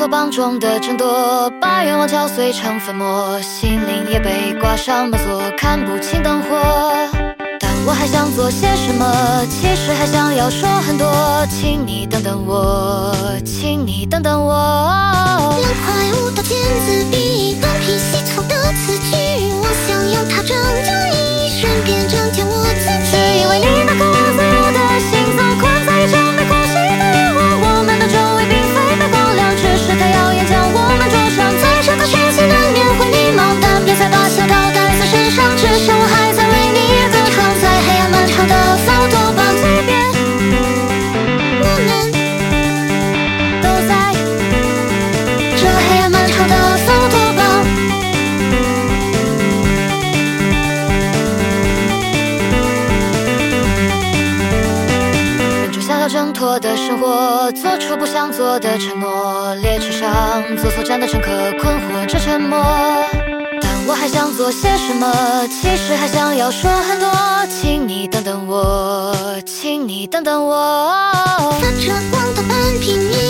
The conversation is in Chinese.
托邦中的争夺，把愿望敲碎成粉末，心灵也被挂上门锁，看不清灯火。但我还想做些什么，其实还想要说很多，请你等等我，请你等等我。 两块舞蹈剪子笔，东拼西凑的词句，我想要它拯救一瞬变整天我自己。 是因为你那渴望自由的心脏困在一张没空隙的愿望，我们的周围并非没光亮，只是太耀眼将我们灼伤。在这个学期难免会迷茫，但别再把小刀带在身上，至少我还在为你歌唱，在黑暗漫长的扫帚榜，即便我们都在这黑暗漫长的扫帚榜。忍住想要挣脱的生活，做出不想做的承诺，列车上坐错站的乘客困惑着沉默。但我还想做些什么，其实还想要说很多，请你等等我，请你等等我。 发着光的半平面